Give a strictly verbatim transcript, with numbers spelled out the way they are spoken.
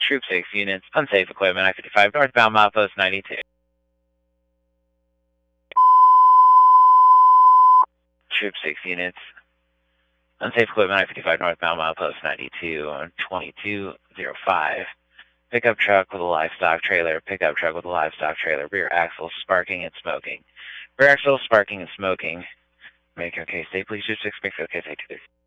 Troop six units, unsafe equipment, I fifty-five northbound, milepost ninety-two. Troop six units, unsafe equipment, I fifty-five northbound, milepost ninety-two on twenty-two oh five. Pickup truck with a livestock trailer, pickup truck with a livestock trailer, rear axle sparking and smoking. Rear axle sparking and smoking. Make okay, stay please, just expect okay, stay two.